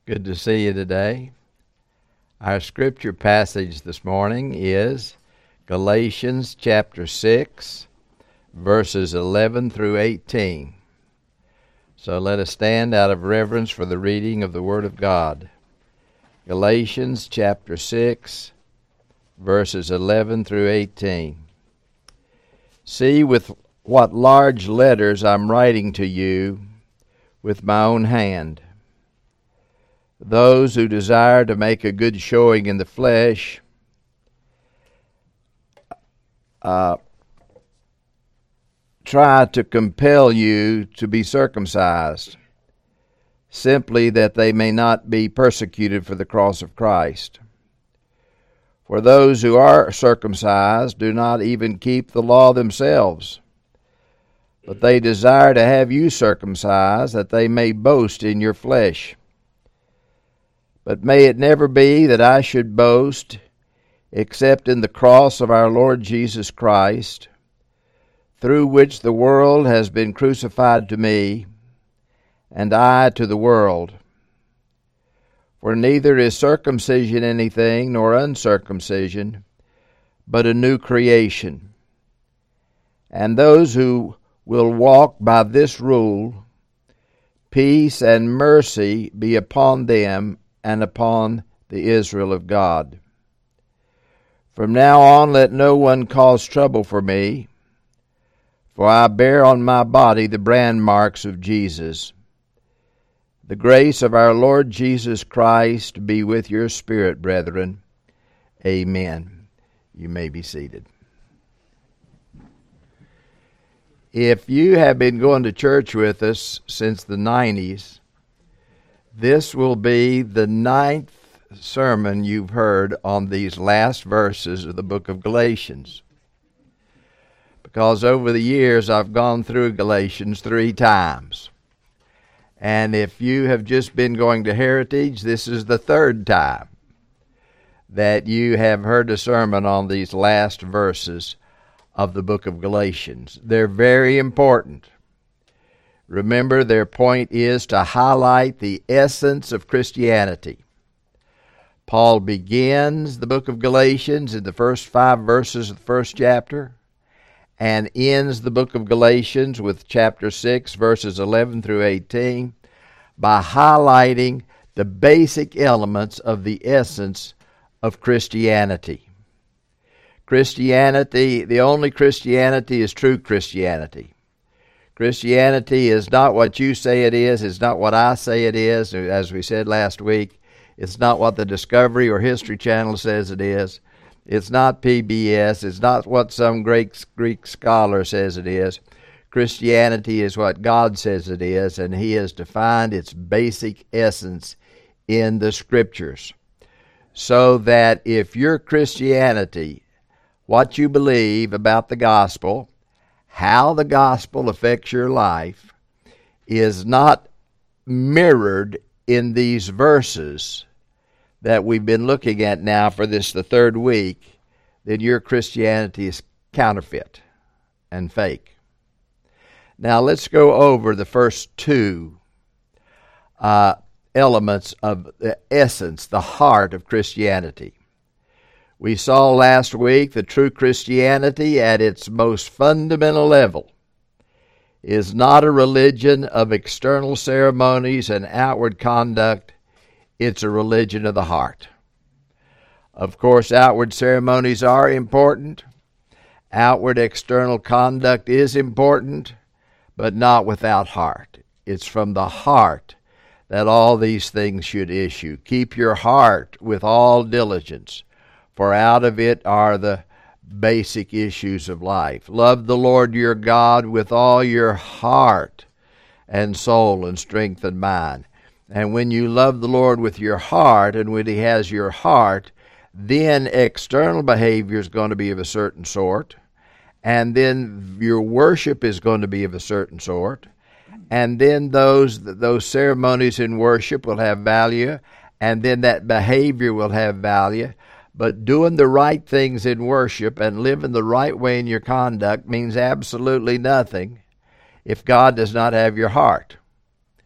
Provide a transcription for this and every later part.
Good to see you today. Our scripture passage this morning is Galatians chapter 6, verses 11 through 18. So let us stand out of reverence for the reading of the Word of God. Galatians chapter 6, verses 11 through 18. See with what large letters I'm writing to you with my own hand. Those who desire to make a good showing in the flesh try to compel you to be circumcised, simply that they may not be persecuted for the cross of Christ. For those who are circumcised do not even keep the law themselves, but they desire to have you circumcised, that they may boast in your flesh. But may it never be that I should boast except in the cross of our Lord Jesus Christ, through which the world has been crucified to me, and I to the world. For neither is circumcision anything, nor uncircumcision, but a new creation. And those who will walk by this rule, peace and mercy be upon them and upon the Israel of God. From now on let no one cause trouble for me, for I bear on my body the brand marks of Jesus. The grace of our Lord Jesus Christ be with your spirit, brethren. Amen. You may be seated. If you have been going to church with us since the 90s, this will be the 9th sermon you've heard on these last verses of the book of Galatians. Because over the years I've gone through Galatians 3 times. And if you have just been going to Heritage, this is the 3rd time that you have heard a sermon on these last verses of the book of Galatians. They're very important. Remember, their point is to highlight the essence of Christianity. Paul begins the book of Galatians in the first 5 verses of the first chapter and ends the book of Galatians with chapter 6, verses 11 through 18 by highlighting the basic elements of the essence of Christianity. Christianity, the only Christianity is true Christianity. Christianity is not what you say it is. It's not what I say it is. As we said last week, it's not what the Discovery or History Channel says it is. It's not PBS. It's not what some great Greek scholar says it is. Christianity is what God says it is, and He has defined its basic essence in the Scriptures. So that if your Christianity, what you believe about the gospel, how the gospel affects your life, is not mirrored in these verses that we've been looking at now for this, the 3rd week, then your Christianity is counterfeit and fake. Now let's go over the first 2 elements of the essence, the heart of Christianity. We saw last week that true Christianity at its most fundamental level is not a religion of external ceremonies and outward conduct. It's a religion of the heart. Of course, outward ceremonies are important. Outward external conduct is important, but not without heart. It's from the heart that all these things should issue. Keep your heart with all diligence, for out of it are the basic issues of life. Love the Lord your God with all your heart and soul and strength and mind. And when you love the Lord with your heart, and when He has your heart, then external behavior is going to be of a certain sort, and then your worship is going to be of a certain sort, and then those ceremonies in worship will have value, and then that behavior will have value. But doing the right things in worship and living the right way in your conduct means absolutely nothing if God does not have your heart.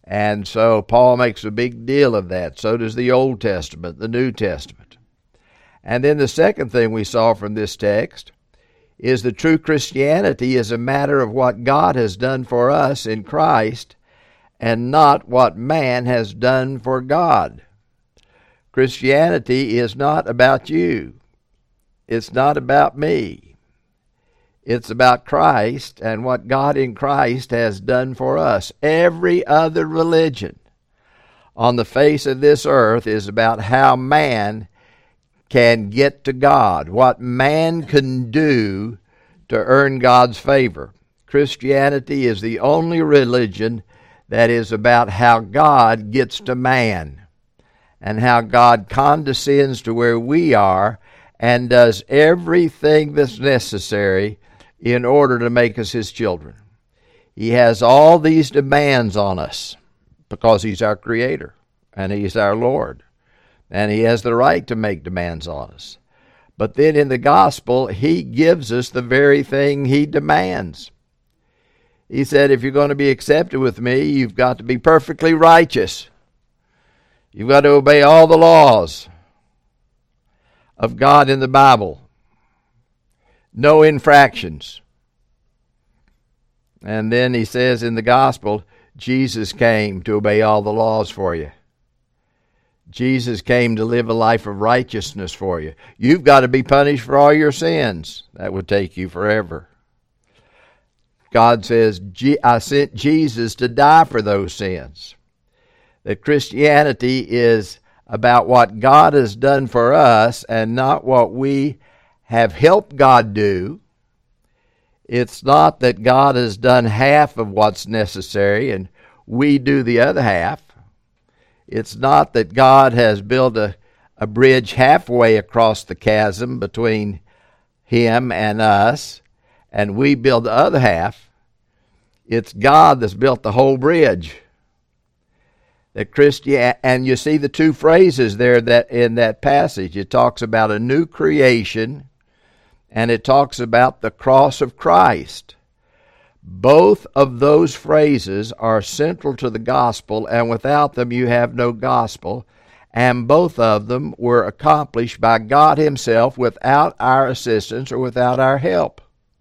And so Paul makes a big deal of that. So does the Old Testament, the New Testament. And then the second thing we saw from this text is that true Christianity is a matter of what God has done for us in Christ and not what man has done for God. Christianity is not about you. It's not about me. It's about Christ and what God in Christ has done for us. Every other religion on the face of this earth is about how man can get to God, what man can do to earn God's favor. Christianity is the only religion that is about how God gets to man and how God condescends to where we are and does everything that's necessary in order to make us His children. He has all these demands on us because He's our Creator and He's our Lord. And He has the right to make demands on us. But then in the gospel, He gives us the very thing He demands. He said, if you're going to be accepted with me, you've got to be perfectly righteous. You've got to obey all the laws of God in the Bible. No infractions. And then He says in the gospel, Jesus came to obey all the laws for you. Jesus came to live a life of righteousness for you. You've got to be punished for all your sins. That would take you forever. God says, I sent Jesus to die for those sins. That Christianity is about what God has done for us and not what we have helped God do. It's not that God has done half of what's necessary and we do the other half. It's not that God has built a bridge halfway across the chasm between Him and us, and we build the other half. It's God that's built the whole bridge. And you see the two phrases there that in that passage. It talks about a new creation, and it talks about the cross of Christ. Both of those phrases are central to the gospel, and without them you have no gospel. And both of them were accomplished by God Himself without our assistance or without our help.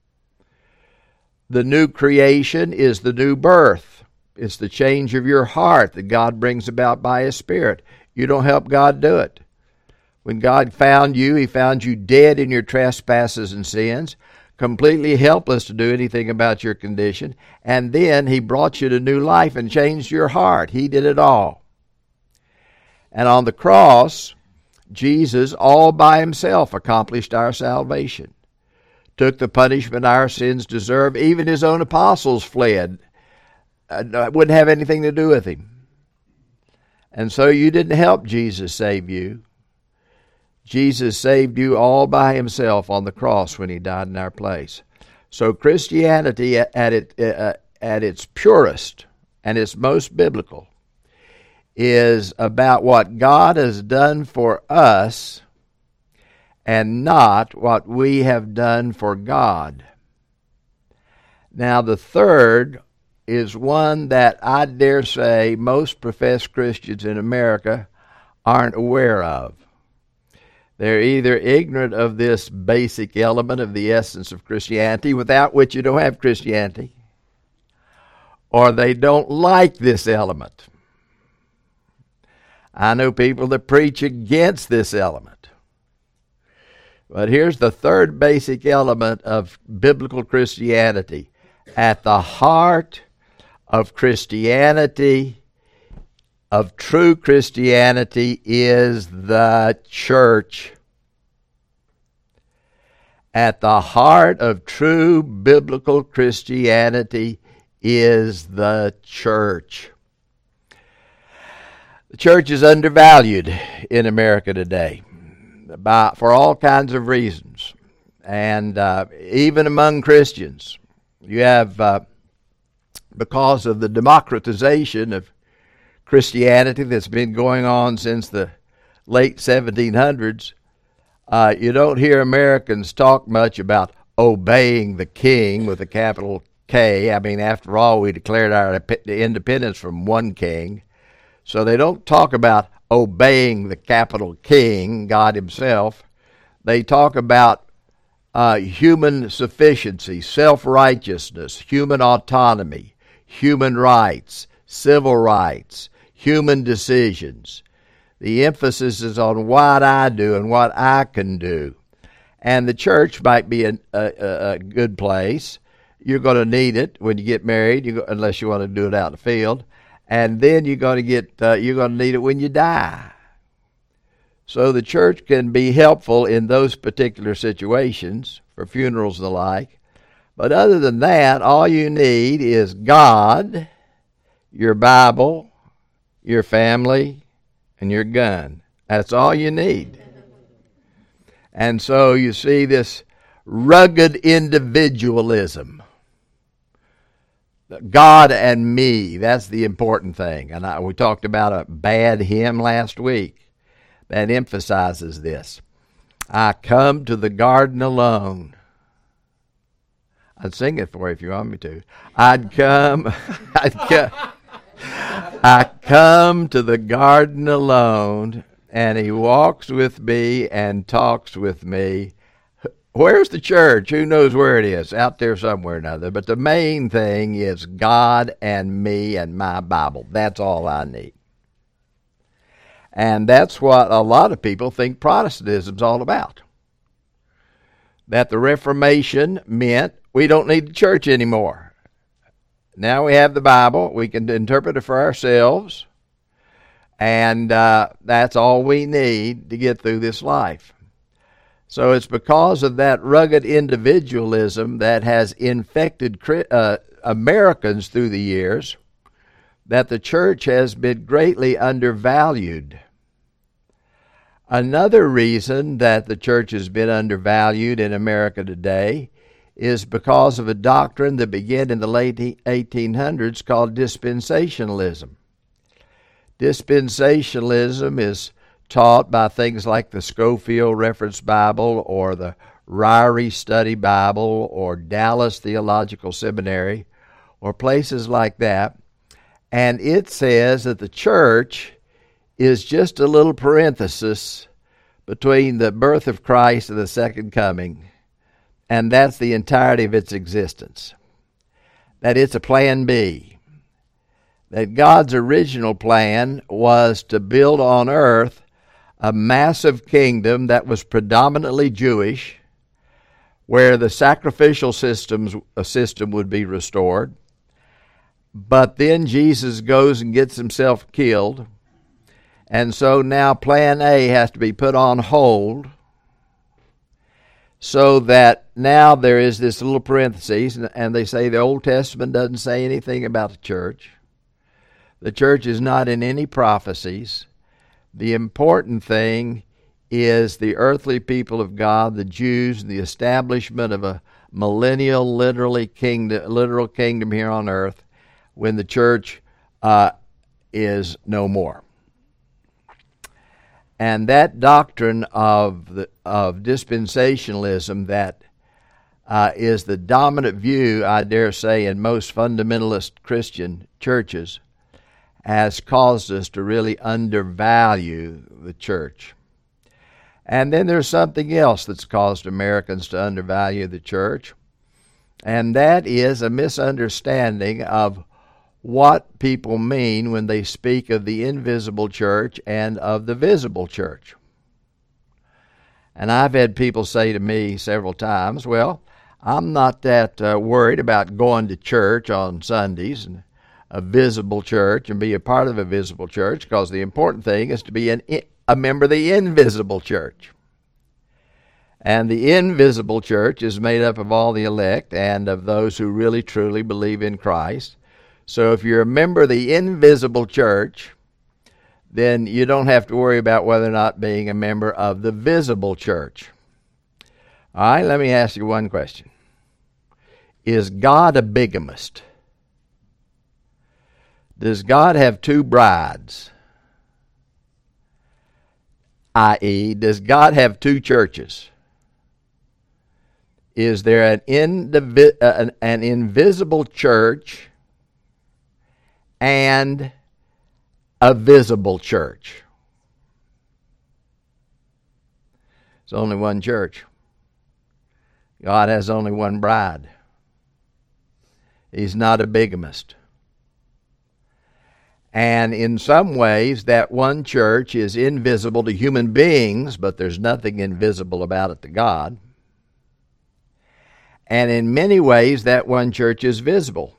The new creation is the new birth. It's the change of your heart that God brings about by His Spirit. You don't help God do it. When God found you, He found you dead in your trespasses and sins, completely helpless to do anything about your condition, and then He brought you to new life and changed your heart. He did it all. And on the cross, Jesus all by Himself accomplished our salvation, took the punishment our sins deserve. Even His own apostles fled. Wouldn't have anything to do with Him. And so you didn't help Jesus save you. Jesus saved you all by Himself on the cross when He died in our place. So Christianity at its purest and its most biblical is about what God has done for us and not what we have done for God. Now the third is one that I dare say most professed Christians in America aren't aware of. They're either ignorant of this basic element of the essence of Christianity, without which you don't have Christianity, or they don't like this element. I know people that preach against this element. But here's the third basic element of biblical Christianity. At the heart of Christianity, of true Christianity, is the church. At the heart of true biblical Christianity is the church. The church is undervalued in America today for all kinds of reasons. And even among Christians, you have, because of the democratization of Christianity that's been going on since the late 1700s, you don't hear Americans talk much about obeying the king with a capital K. I mean, after all, we declared our independence from one king. So they don't talk about obeying the capital King, God himself. They talk about human sufficiency, self-righteousness, human autonomy, human rights, civil rights, human decisions. The emphasis is on what I do and what I can do. And the church might be a good place. You're going to need it when you get married, unless you want to do it out in the field. And then you're going to need it when you die. So the church can be helpful in those particular situations for funerals and the like. But other than that, all you need is God, your Bible, your family, and your gun. That's all you need. And so you see this rugged individualism. God and me, that's the important thing. And we talked about a bad hymn last week that emphasizes this. I come to the garden alone. I'd sing it for you if you want me to. I come to the garden alone, and he walks with me and talks with me. Where's the church? Who knows where it is? Out there somewhere or another. But the main thing is God and me and my Bible. That's all I need. And that's what a lot of people think Protestantism's all about. That the Reformation meant we don't need the church anymore. Now we have the Bible. We can interpret it for ourselves. And that's all we need to get through this life. So it's because of that rugged individualism that has infected Americans through the years that the church has been greatly undervalued. Another reason that the church has been undervalued in America today is because of a doctrine that began in the late 1800s called dispensationalism. Dispensationalism is taught by things like the Scofield Reference Bible or the Ryrie Study Bible or Dallas Theological Seminary or places like that. And it says that the church is just a little parenthesis between the birth of Christ and the second coming. And that's the entirety of its existence. That it's a plan B. That God's original plan was to build on earth a massive kingdom that was predominantly Jewish, where the sacrificial system would be restored. But then Jesus goes and gets himself killed. And so now plan A has to be put on hold, so that now there is this little parenthesis, and they say the Old Testament doesn't say anything about the church. The church is not in any prophecies. The important thing is the earthly people of God, the Jews, the establishment of a millennial literal kingdom here on earth when the church is no more. And that doctrine of dispensationalism that is the dominant view, I dare say, in most fundamentalist Christian churches, has caused us to really undervalue the church. And then there's something else that's caused Americans to undervalue the church, and that is a misunderstanding of what people mean when they speak of the invisible church and of the visible church. And I've had people say to me several times, well, I'm not that worried about going to church on Sundays, and a visible church, and be a part of a visible church, because the important thing is to be a member of the invisible church. And the invisible church is made up of all the elect and of those who really truly believe in Christ. So if you're a member of the invisible church, then you don't have to worry about whether or not being a member of the visible church. All right, let me ask you one question. Is God a bigamist? Does God have two brides? I.e., does God have two churches? is there an invisible church and a visible church? It's only one church. God has only one bride. He's not a bigamist. And in some ways, that one church is invisible to human beings, but there's nothing invisible about it to God. And in many ways, that one church is visible.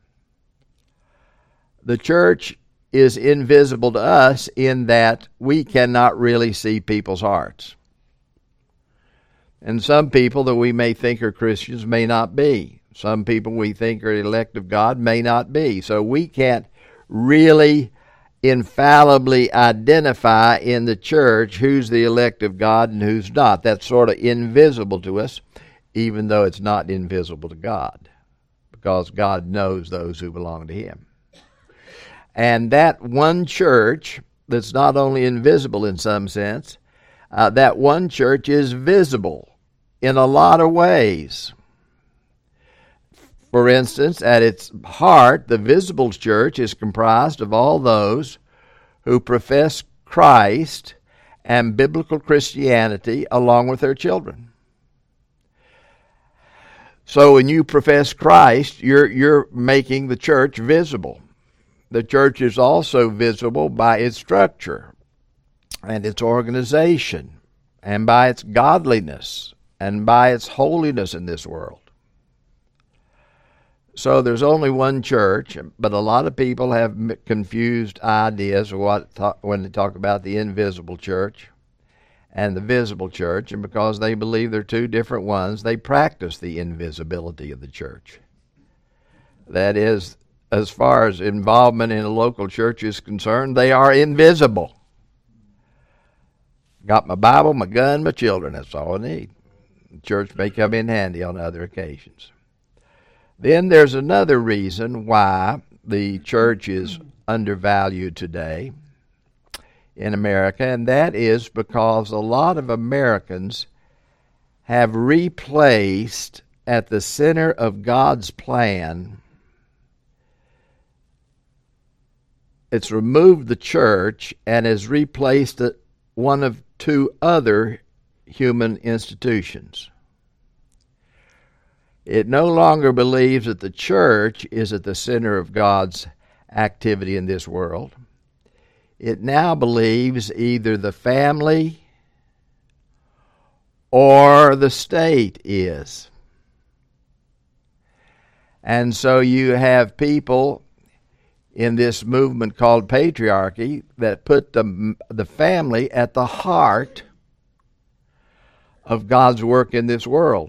The church is invisible to us in that we cannot really see people's hearts. And some people that we may think are Christians may not be. Some people we think are elect of God may not be. So we can't really infallibly identify in the church who's the elect of God and who's not. That's sort of invisible to us, even though it's not invisible to God, because God knows those who belong to Him. And that one church that's not only invisible in some sense, that one church is visible in a lot of ways. For instance, at its heart, the visible church is comprised of all those who profess Christ and biblical Christianity along with their children. So when you profess Christ, you're making the church visible. The church is also visible by its structure and its organization and by its godliness and by its holiness in this world. So there's only one church, but a lot of people have confused ideas when they talk about the invisible church and the visible church, and because they believe they're two different ones, they practice the invisibility of the church. That is, as far as involvement in a local church is concerned, they are invisible. Got my Bible, my gun, my children, that's all I need. The church may come in handy on other occasions. Then there's another reason why the church is undervalued today in America, and that is because a lot of Americans have replaced at the center of God's plan. It's removed the church and has replaced it one of two other human institutions. It no longer believes that the church is at the center of God's activity in this world. It now believes either the family or the state is. And so you have people in this movement called patriarchy that put the family at the heart of God's work in this world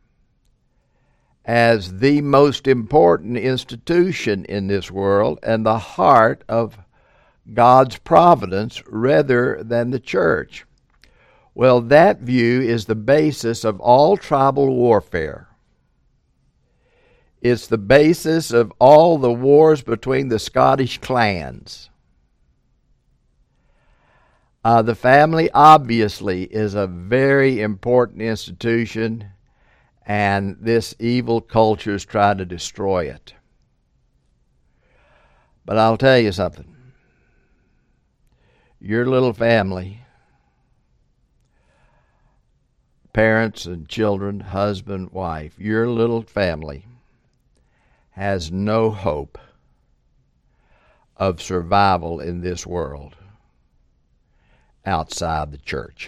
as the most important institution in this world and the heart of God's providence rather than the church. Well, that view is the basis of all tribal warfare. It's the basis of all the wars between the Scottish clans. The family obviously is a very important institution, and this evil culture is trying to destroy it. But I'll tell you something. Your little family, parents and children, husband, wife, your little family has no hope of survival in this world outside the church.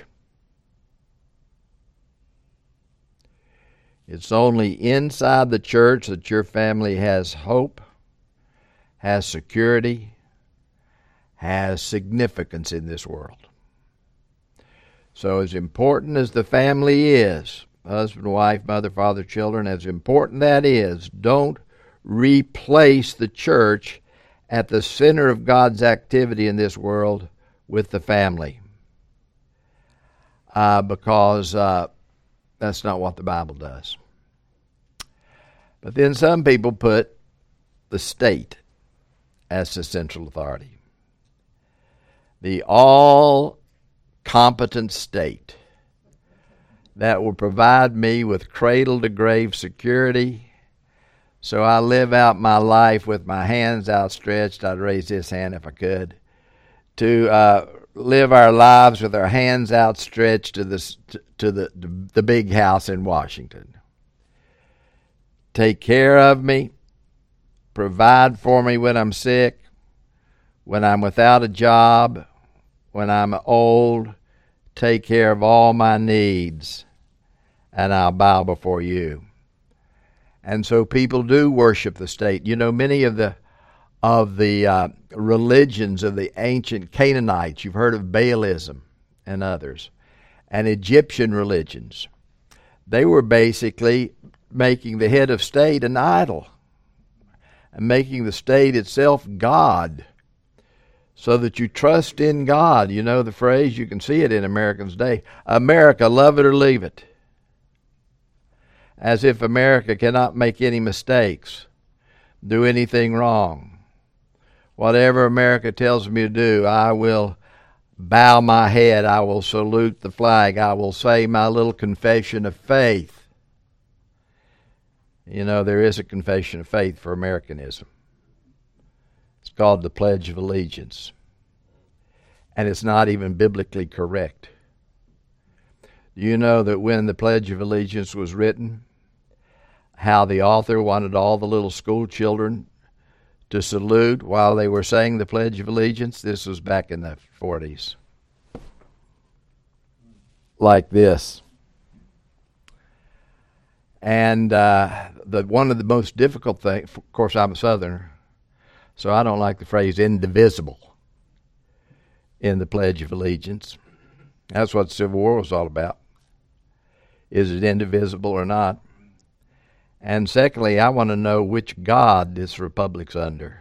It's only inside the church that your family has hope, has security, has significance in this world. So as important as the family is, husband, wife, mother, father, children, as important that is, don't replace the church at the center of God's activity in this world with the family. Because that's not what the Bible does. But then some people put the state as the central authority. The all-competent state that will provide me with cradle-to-grave security. So I live out my life with my hands outstretched. I'd raise this hand if I could. To live our lives with our hands outstretched to the big house in Washington. Take care of me. Provide for me when I'm sick, when I'm without a job, when I'm old. Take care of all my needs, and I'll bow before you. And so people do worship the state. You know, many of the religions of the ancient Canaanites, you've heard of Baalism and others, and Egyptian religions, they were basically making the head of state an idol and making the state itself God, so that you trust in God. You know the phrase, you can see it in Americans today, America, love it or leave it. As if America cannot make any mistakes, do anything wrong. Whatever America tells me to do, I will bow my head, I will salute the flag, I will say my little confession of faith. You know, there is a confession of faith for Americanism. It's called the Pledge of Allegiance. And it's not even biblically correct. Do you know that when the Pledge of Allegiance was written, how the author wanted all the little school children to salute while they were saying the Pledge of Allegiance? This was back in the 40s. Like this. And one of the most difficult things, of course I'm a Southerner, so I don't like the phrase indivisible in the Pledge of Allegiance. That's what the Civil War was all about. Is it indivisible or not? And secondly, I want to know which God this republic's under.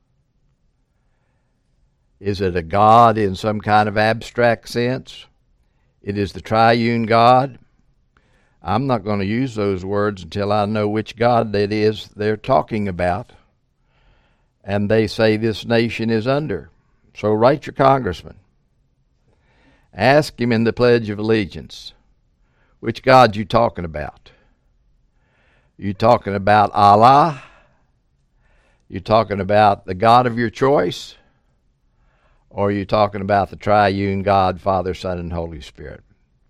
Is it a God in some kind of abstract sense? It is the triune God. I'm not going to use those words until I know which God that is they're talking about. And they say this nation is under. So write your congressman. Ask him in the Pledge of Allegiance, which God you talking about? You talking about Allah? You talking about the God of your choice? Or are you talking about the triune God, Father, Son, and Holy Spirit?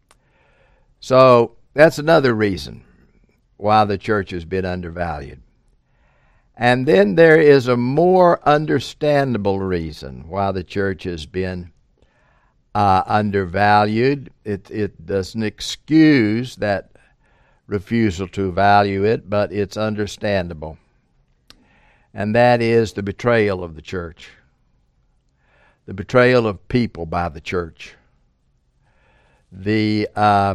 So that's another reason why the church has been undervalued. And then there is a more understandable reason why the church has been undervalued. It doesn't excuse that refusal to value it, but it's understandable. And that is the betrayal of the church. The betrayal of people by the church. The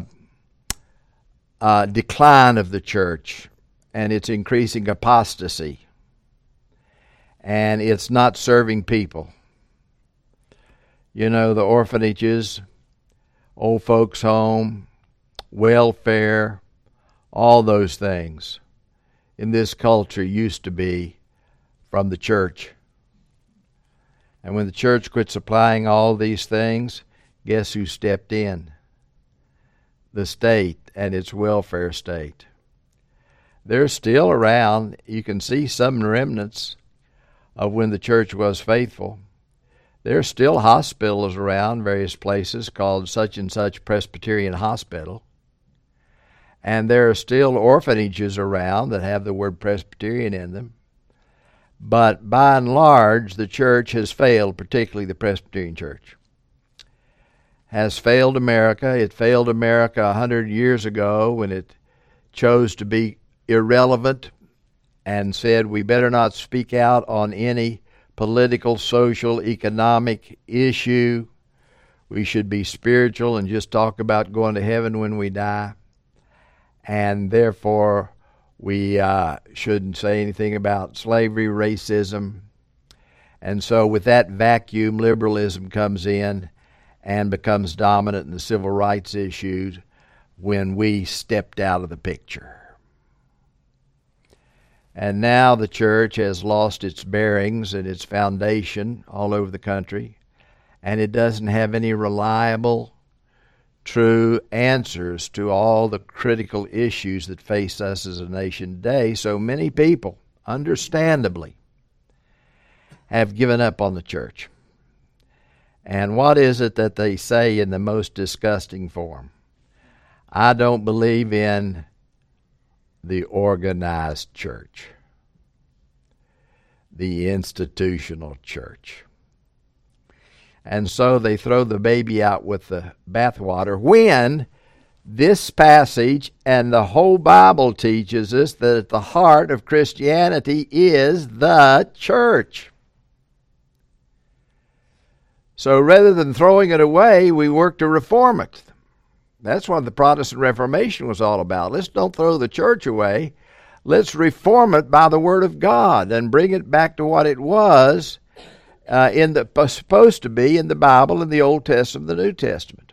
decline of the church and its increasing apostasy. And it's not serving people. You know, the orphanages, old folks' home, welfare, all those things in this culture used to be from the church. And when the church quit supplying all these things, guess who stepped in? The state and its welfare state. They're still around. You can see some remnants of when the church was faithful. There's still hospitals around various places called such and such Presbyterian Hospital. And there are still orphanages around that have the word Presbyterian in them. But by and large, the church has failed, particularly the Presbyterian Church. Has failed America. It failed America 100 years ago when it chose to be irrelevant and said we better not speak out on any political, social, economic issue. We should be spiritual and just talk about going to heaven when we die. And therefore, we shouldn't say anything about slavery, racism. And so with that vacuum, liberalism comes in and becomes dominant in the civil rights issues when we stepped out of the picture. And now the church has lost its bearings and its foundation all over the country, and it doesn't have any reliable true answers to all the critical issues that face us as a nation today. So many people, understandably, have given up on the church. And what is it that they say in the most disgusting form? I don't believe in the organized church, the institutional church. And so they throw the baby out with the bathwater, when this passage and the whole Bible teaches us that at the heart of Christianity is the church. So rather than throwing it away, we work to reform it. That's what the Protestant Reformation was all about. Let's don't throw the church away. Let's reform it by the Word of God and bring it back to what it was supposed to be in the Bible, in the Old Testament, the New Testament.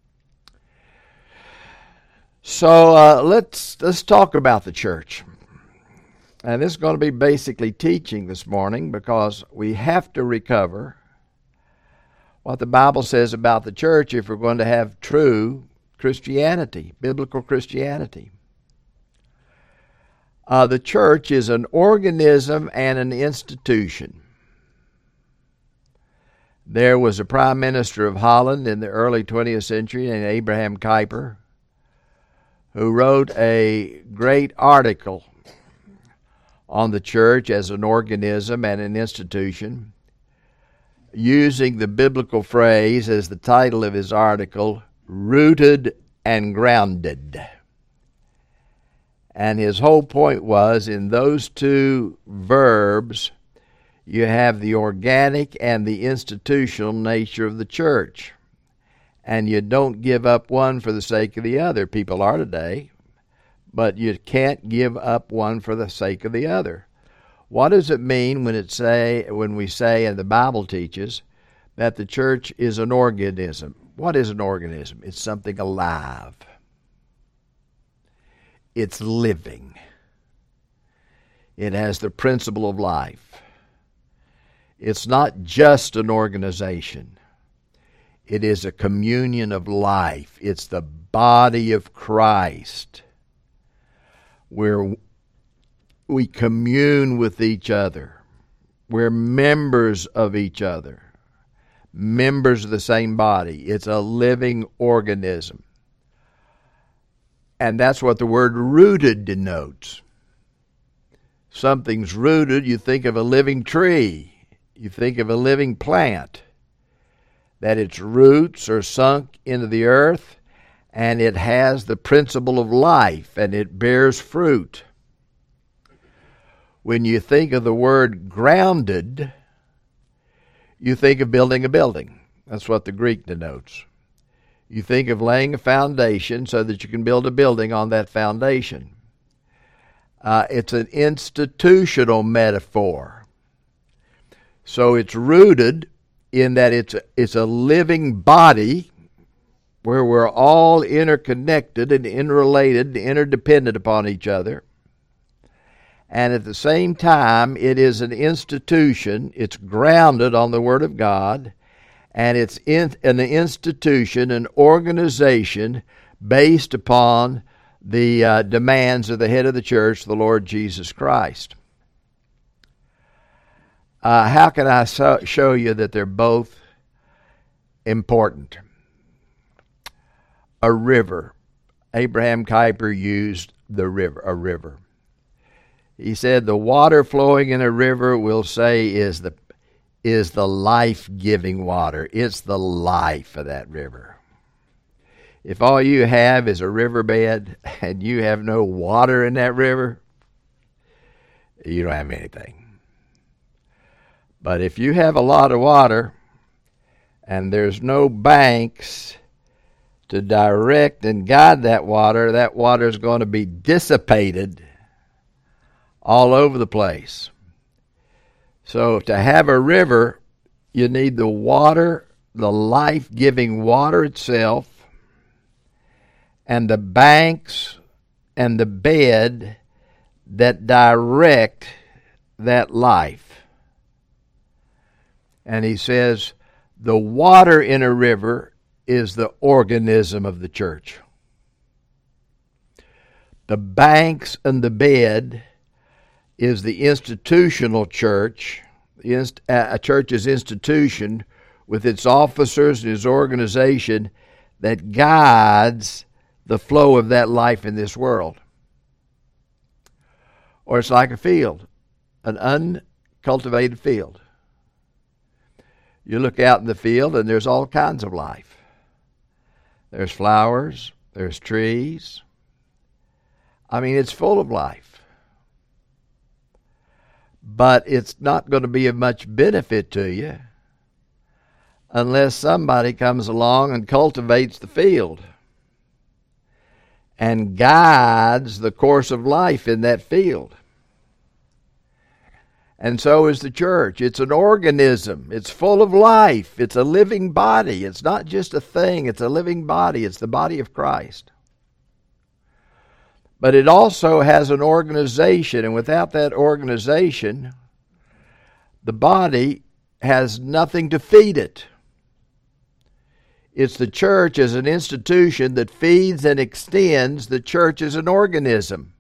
So let's talk about the church. And this is going to be basically teaching this morning, because we have to recover what the Bible says about the church if we're going to have true Christianity, biblical Christianity. The church is an organism and an institution. There was a prime minister of Holland in the early 20th century named Abraham Kuyper, who wrote a great article on the church as an organism and an institution, using the biblical phrase as the title of his article, rooted and grounded. And his whole point was, in those two verbs, you have the organic and the institutional nature of the church. And you don't give up one for the sake of the other. People are today, but you can't give up one for the sake of the other. What does it mean when we say, and the Bible teaches, that the church is an organism? What is an organism? It's something alive. It's living. It has the principle of life. It's not just an organization. It is a communion of life. It's the body of Christ, where we commune with each other. We're members of each other, members of the same body. It's a living organism. And that's what the word rooted denotes. Something's rooted, you think of a living tree. You think of a living plant, that its roots are sunk into the earth, and it has the principle of life, and it bears fruit. When you think of the word grounded, you think of building a building. That's what the Greek denotes. You think of laying a foundation so that you can build a building on that foundation. It's an institutional metaphor. So it's rooted in that it's a living body where we're all interconnected and interrelated and interdependent upon each other. And at the same time, it is an institution. It's grounded on the Word of God, and it's an institution, an organization based upon the demands of the head of the church, the Lord Jesus Christ. How can I show you that they're both important? A river. Abraham Kuyper used a river. He said the water flowing in a river, we'll say, is the life-giving water. It's the life of that river. If all you have is a riverbed and you have no water in that river, you don't have anything. But if you have a lot of water and there's no banks to direct and guide that water is going to be dissipated all over the place. So to have a river, you need the water, the life-giving water itself, and the banks and the bed that direct that life. And he says the water in a river is the organism of the church. The banks and the bed is the institutional church, a church's institution with its officers and its organization that guides the flow of that life in this world. Or it's like a field, an uncultivated field. You look out in the field and there's all kinds of life. There's flowers, there's trees. I mean, it's full of life. But it's not going to be of much benefit to you unless somebody comes along and cultivates the field and guides the course of life in that field. And so is the church. It's an organism. It's full of life. It's a living body. It's not just a thing. It's a living body. It's the body of Christ. But it also has an organization, and without that organization, the body has nothing to feed it. It's the church as an institution that feeds and extends the church as an organism.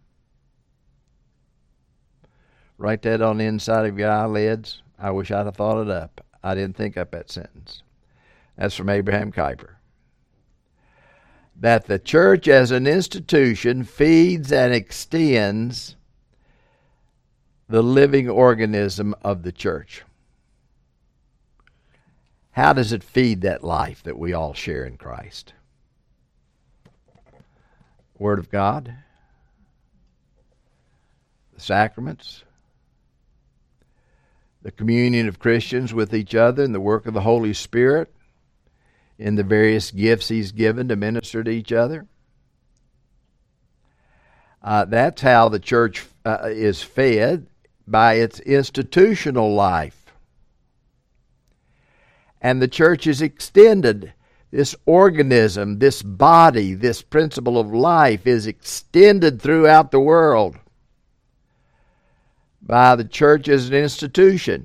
Write that on the inside of your eyelids. I wish I'd have thought it up. I didn't think up that sentence. That's from Abraham Kuyper. That the church as an institution feeds and extends the living organism of the church. How does it feed that life that we all share in Christ? Word of God, the sacraments, the communion of Christians with each other, and the work of the Holy Spirit in the various gifts He's given to minister to each other. That's how the church is fed, by its institutional life. And the church is extended. This organism, this body, this principle of life is extended throughout the world by the church as an institution.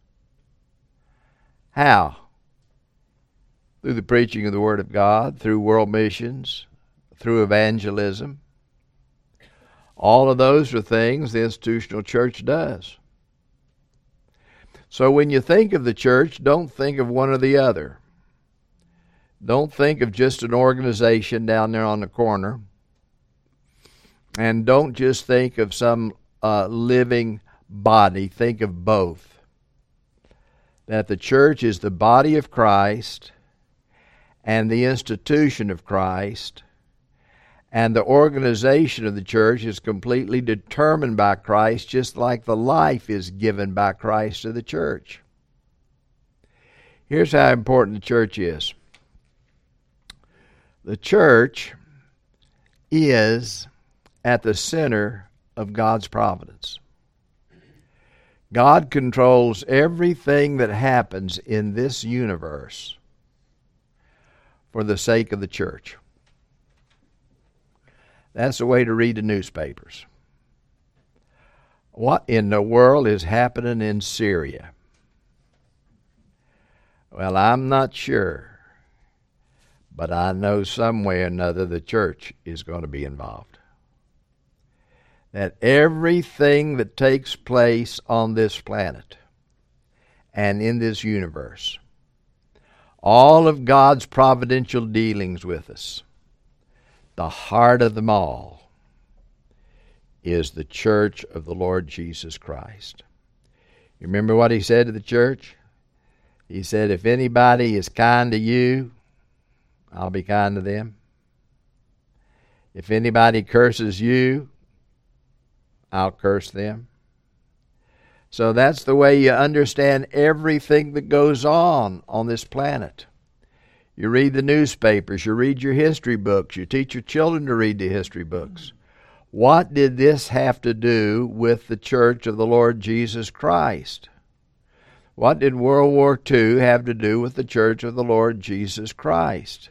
How? Through the preaching of the Word of God, through world missions, through evangelism. All of those are things the institutional church does. So when you think of the church, don't think of one or the other. Don't think of just an organization down there on the corner. And don't just think of some living body. Think of both. That the church is the body of Christ and the institution of Christ, and the organization of the church is completely determined by Christ, just like the life is given by Christ to the church. Here's how important the church is. The church is at the center of God's providence. God controls everything that happens in this universe for the sake of the church. That's the way to read the newspapers. What in the world is happening in Syria? Well, I'm not sure, but I know some way or another the church is going to be involved. That everything that takes place on this planet and in this universe, all of God's providential dealings with us, the heart of them all is the church of the Lord Jesus Christ. You remember what He said to the church? He said, if anybody is kind to you, I'll be kind to them. If anybody curses you, I'll curse them. So that's the way you understand everything that goes on this planet. You read the newspapers, you read your history books, you teach your children to read the history books. What did this have to do with the church of the Lord Jesus Christ? What did World War II have to do with the church of the Lord Jesus Christ?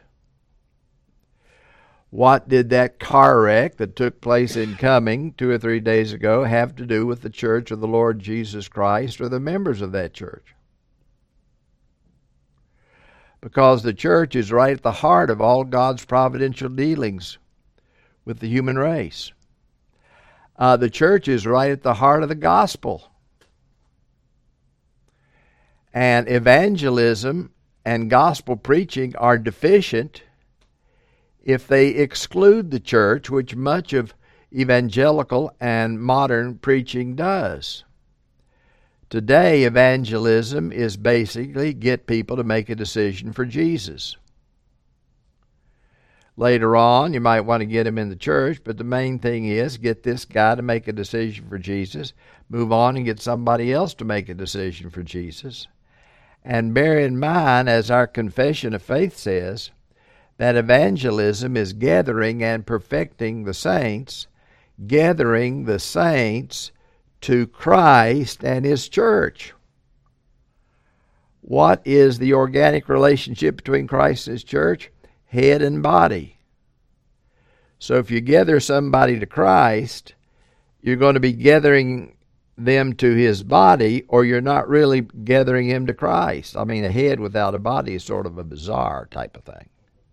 What did that car wreck that took place in Cumming 2 or 3 days ago have to do with the church of the Lord Jesus Christ or the members of that church? because the church is right at the heart of all God's providential dealings with the human race. The church is right at the heart of the gospel. And evangelism and gospel preaching are deficient if they exclude the church, which much of evangelical and modern preaching does. Today, evangelism is basically get people to make a decision for Jesus. Later on, you might want to get him in the church, but the main thing is get this guy to make a decision for Jesus, move on and get somebody else to make a decision for Jesus. And bear in mind, as our confession of faith says, that evangelism is gathering and perfecting the saints, gathering the saints to Christ and His church. What is the organic relationship between Christ and His church? Head and body. So if you gather somebody to Christ, you're going to be gathering them to His body, or you're not really gathering him to Christ. I mean, a head without a body is sort of a bizarre type of thing.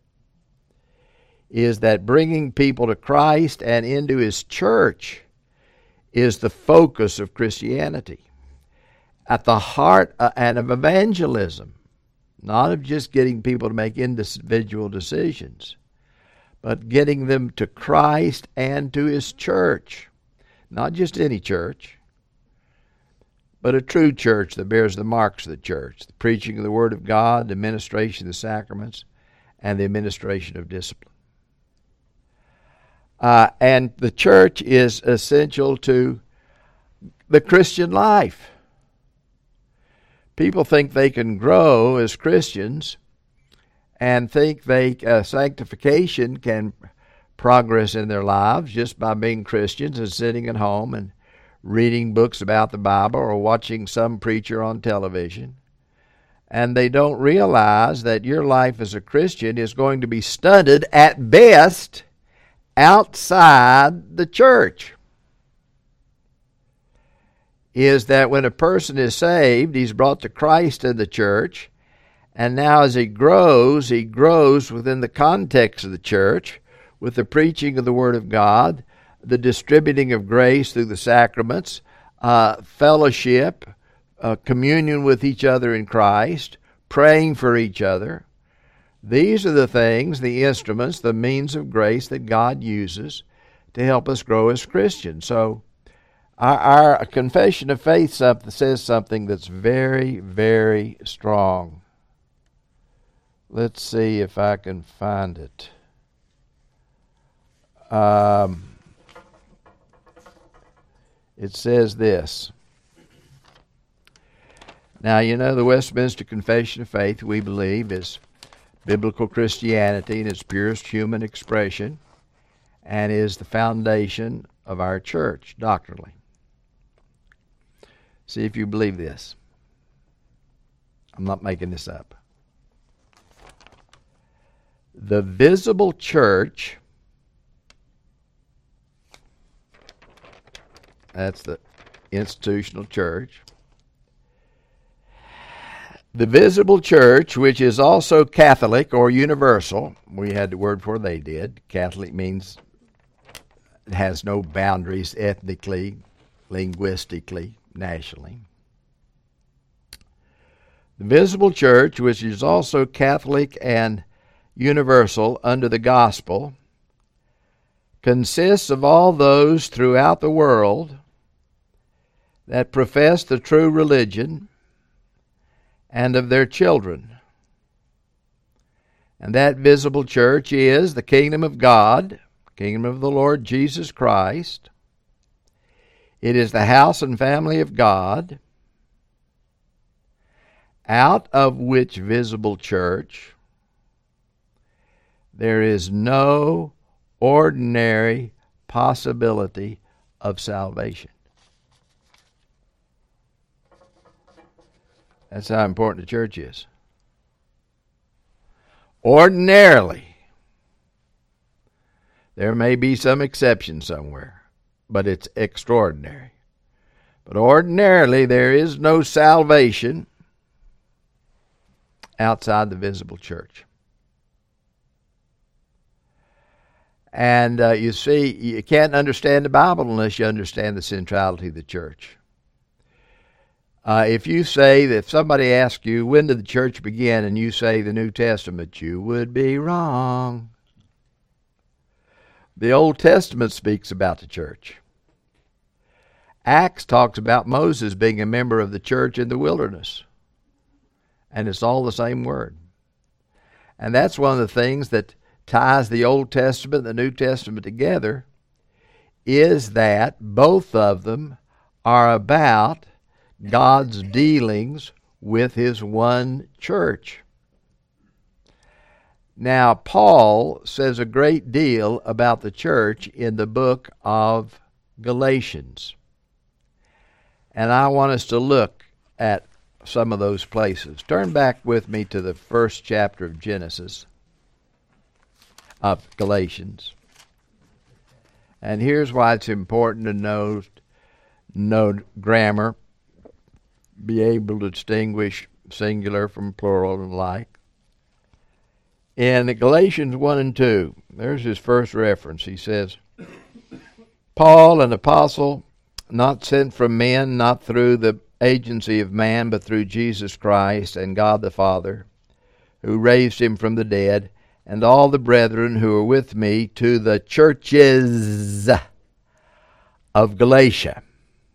Is that bringing people to Christ and into His church is the focus of Christianity. At the heart and of evangelism, not of just getting people to make individual decisions, but getting them to Christ and to His church. Not just any church, but a true church that bears the marks of the church, the preaching of the Word of God, the administration of the sacraments, and the administration of discipline. And the church is essential to the Christian life. People think they can grow as Christians and think sanctification can progress in their lives just by being Christians and sitting at home and reading books about the Bible or watching some preacher on television. And they don't realize that your life as a Christian is going to be stunted at best outside the church. Is that when a person is saved, he's brought to Christ in the church, and now as he grows within the context of the church, with the preaching of the Word of God, the distributing of grace through the sacraments, fellowship, communion with each other in Christ, praying for each other. These are the things, the instruments, the means of grace that God uses to help us grow as Christians. So our confession of faith says something that's very, very strong. Let's see if I can find it. It says this. Now, you know, the Westminster Confession of Faith, we believe, is biblical Christianity in its purest human expression and is the foundation of our church doctrinally. See if you believe this. I'm not making this up. The visible church, that's the institutional church. The visible church, which is also Catholic or universal, we had the word for they did. Catholic means it has no boundaries ethnically, linguistically, nationally. The visible church, which is also Catholic and universal under the gospel, consists of all those throughout the world that profess the true religion and of their children. And that visible church is the kingdom of God, kingdom of the Lord Jesus Christ. It is the house and family of God, out of which visible church there is no ordinary possibility of salvation. That's how important the church is. Ordinarily, there may be some exception somewhere, but it's extraordinary. But ordinarily, there is no salvation outside the visible church. And you see, you can't understand the Bible unless you understand the centrality of the church. If you say that if somebody asks you, when did the church begin, and you say the New Testament, you would be wrong. The Old Testament speaks about the church. Acts talks about Moses being a member of the church in the wilderness. And it's all the same word. And that's one of the things that ties the Old Testament and the New Testament together, is that both of them are about God's dealings with His one church. Now, Paul says a great deal about the church in the book of Galatians. And I want us to look at some of those places. Turn back with me to the first chapter of Galatians. And here's why it's important to know grammar, be able to distinguish singular from plural and like. In Galatians 1 and 2, there's his first reference. He says, Paul, an apostle, not sent from men, not through the agency of man, but through Jesus Christ and God the Father, who raised him from the dead, and all the brethren who are with me, to the churches of Galatia.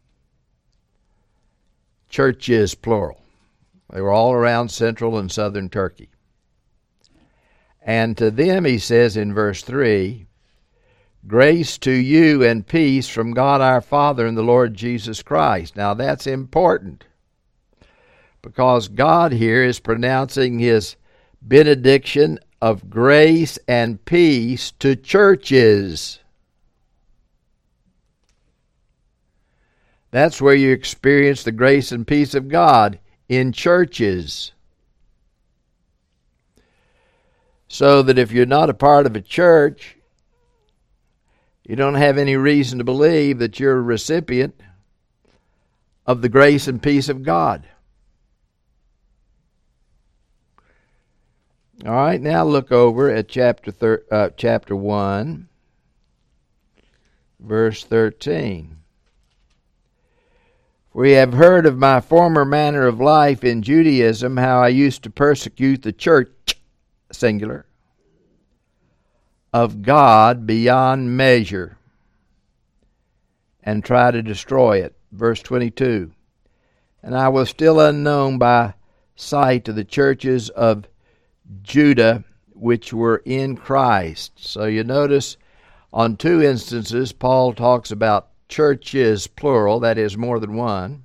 Churches, plural. They were all around central and southern Turkey. And to them, he says in verse 3, grace to you and peace from God our Father and the Lord Jesus Christ. Now that's important, because God here is pronouncing His benediction of grace and peace to churches. That's where you experience the grace and peace of God, in churches. So that if you're not a part of a church, you don't have any reason to believe that you're a recipient of the grace and peace of God. All right, now look over at chapter 1, verse 13. We have heard of my former manner of life in Judaism, how I used to persecute the church, singular, of God beyond measure, and try to destroy it. Verse 22. And I was still unknown by sight to the churches of Judah which were in Christ. So you notice on two instances Paul talks about churches, plural, that is more than one.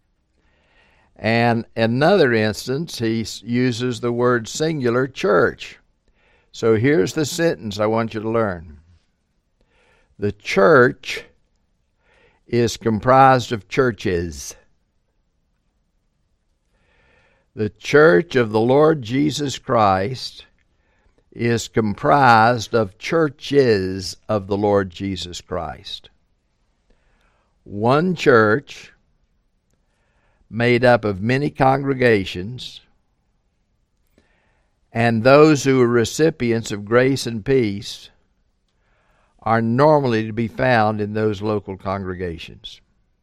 And another instance he uses the word singular, church. So here's the sentence I want you to learn. The church is comprised of churches. The church of the Lord Jesus Christ is comprised of churches of the Lord Jesus Christ. One church made up of many congregations, and those who are recipients of grace and peace are normally to be found in those local congregations.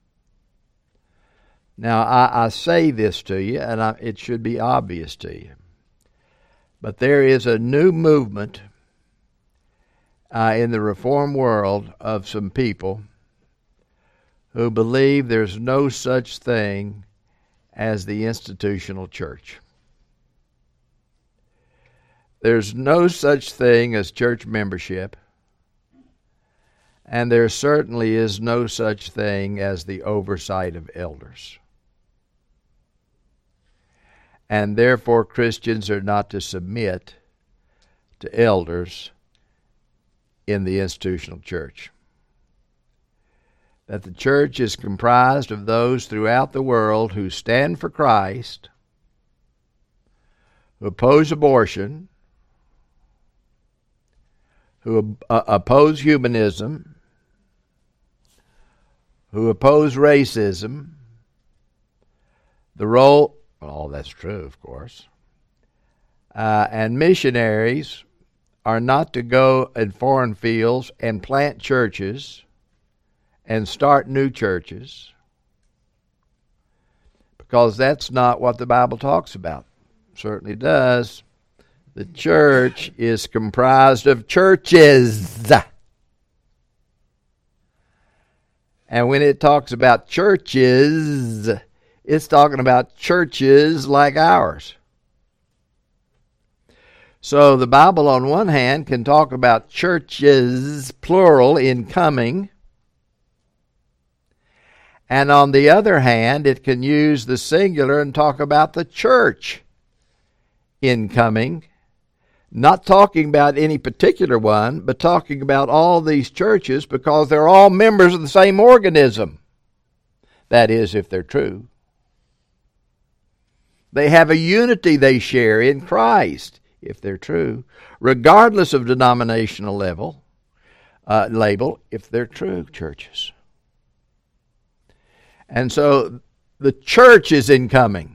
Now, I say this to you, and it should be obvious to you, but there is a new movement in the Reformed world of some people who believe there's no such thing as the institutional church. There's no such thing as church membership, and there certainly is no such thing as the oversight of elders. And therefore Christians are not to submit to elders in the institutional church. That the church is comprised of those throughout the world who stand for Christ, who oppose abortion, who oppose humanism, who oppose racism, all that's true, of course, And missionaries are not to go in foreign fields and plant churches and start new churches, because that's not what the Bible talks about. It certainly does. The church is comprised of churches. And when it talks about churches, it's talking about churches like ours. So the Bible on one hand can talk about churches, plural, in coming. And on the other hand, it can use the singular and talk about the church in coming. Not talking about any particular one, but talking about all these churches, because they're all members of the same organism. That is, if they're true. They have a unity they share in Christ, if they're true, regardless of denominational label, if they're true churches. And so the church is incoming.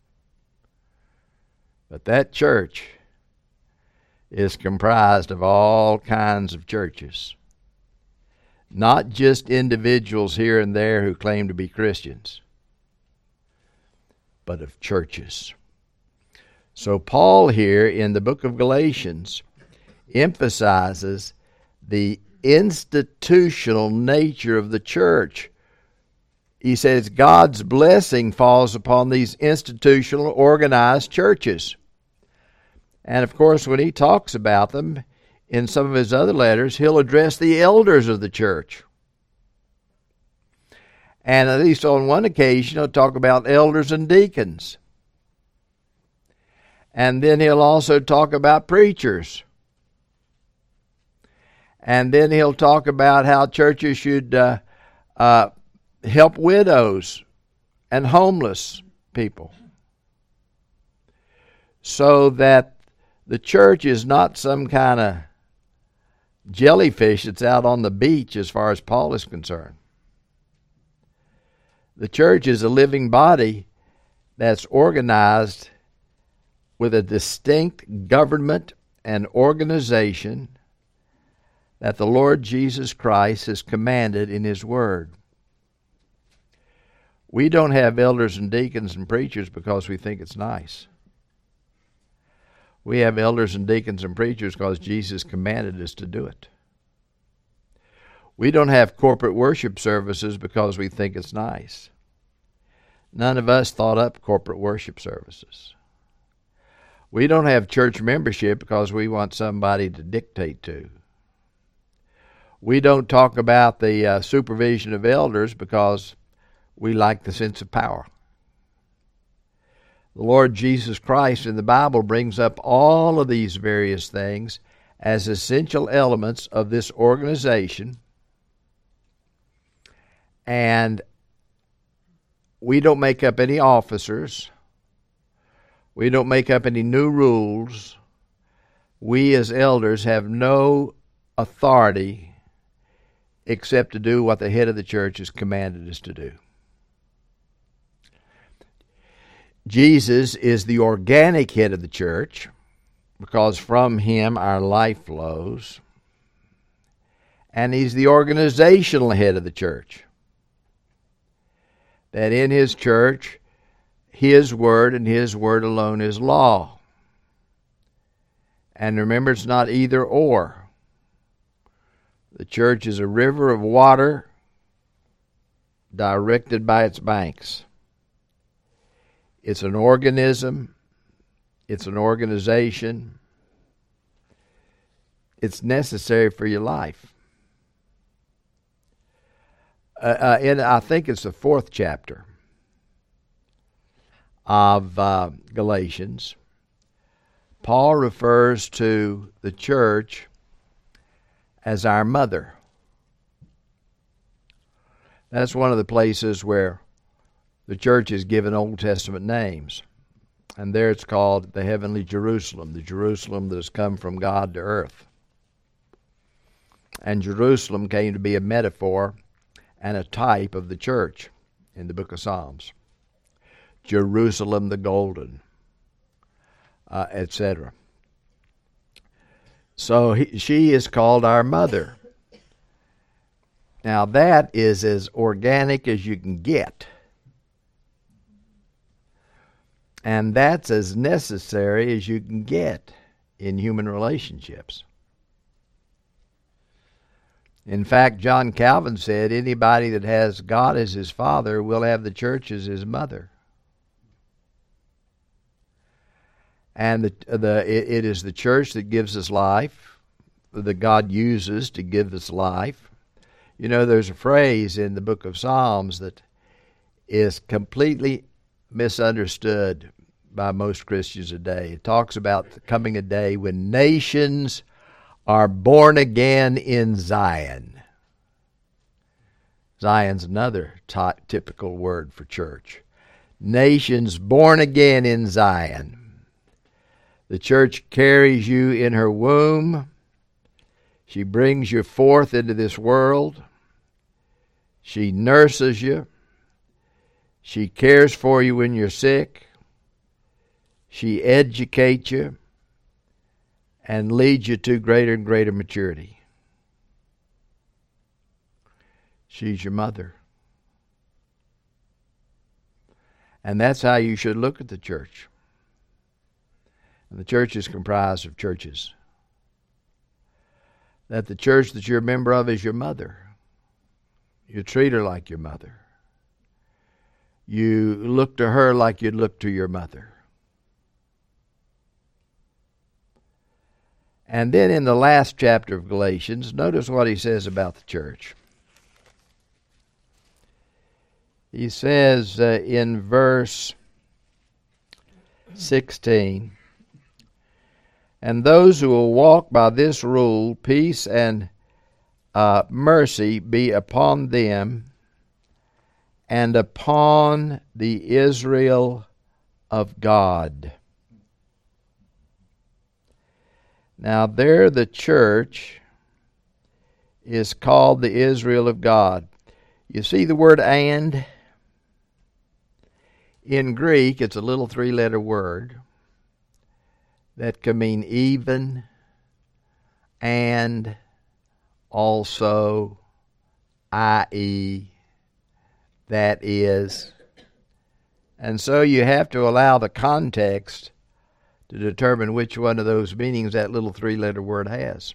But that church is comprised of all kinds of churches. Not just individuals here and there who claim to be Christians, but of churches. So Paul here in the book of Galatians emphasizes the institutional nature of the church. He says God's blessing falls upon these institutional, organized churches. And of course, when he talks about them in some of his other letters, he'll address the elders of the church. And at least on one occasion, he'll talk about elders and deacons. And then he'll also talk about preachers. And then he'll talk about how churches should help widows and homeless people, so that the church is not some kind of jellyfish that's out on the beach as far as Paul is concerned. The church is a living body that's organized with a distinct government and organization that the Lord Jesus Christ has commanded in His Word. We don't have elders and deacons and preachers because we think it's nice. We have elders and deacons and preachers because Jesus commanded us to do it. We don't have corporate worship services because we think it's nice. None of us thought up corporate worship services. We don't have church membership because we want somebody to dictate to. We don't talk about the supervision of elders because we like the sense of power. The Lord Jesus Christ in the Bible brings up all of these various things as essential elements of this organization. And we don't make up any officers. We don't make up any new rules. We as elders have no authority except to do what the head of the church has commanded us to do. Jesus is the organic head of the church because from Him our life flows. And He's the organizational head of the church. That in His church, His Word and His Word alone is law. And remember, it's not either or. The church is a river of water directed by its banks. It's an organism. It's an organization. It's necessary for your life. And I think it's the 4th chapter of Galatians. Paul refers to the church as our mother. That's one of the places where the church is given Old Testament names. And there it's called the heavenly Jerusalem, the Jerusalem that has come from God to earth. And Jerusalem came to be a metaphor and a type of the church in the book of Psalms. Jerusalem the golden, etc. So she is called our mother. Now that is as organic as you can get. And that's as necessary as you can get in human relationships. In fact, John Calvin said anybody that has God as his father will have the church as his mother. And it is the church that gives us life, that God uses to give us life. You know, there's a phrase in the book of Psalms that is completely misunderstood by most Christians today. It talks about coming a day when nations are born again in Zion. Zion's another typical word for church. Nations born again in Zion. The church carries you in her womb. She brings you forth into this world. She nurses you. She cares for you when you're sick. She educates you and leads you to greater and greater maturity. She's your mother. And that's how you should look at the church. And the church is comprised of churches. That the church that you're a member of is your mother. You treat her like your mother. You look to her like you'd look to your mother. And then in the last chapter of Galatians, notice what he says about the church. He says in verse 16, "And those who will walk by this rule, peace and mercy be upon them and upon the Israel of God." Now there the church is called the Israel of God. You see the word "and"? In Greek, it's a little three-letter word that can mean even, and, also, i.e., that is. And so you have to allow the context to determine which one of those meanings that little three-letter word has.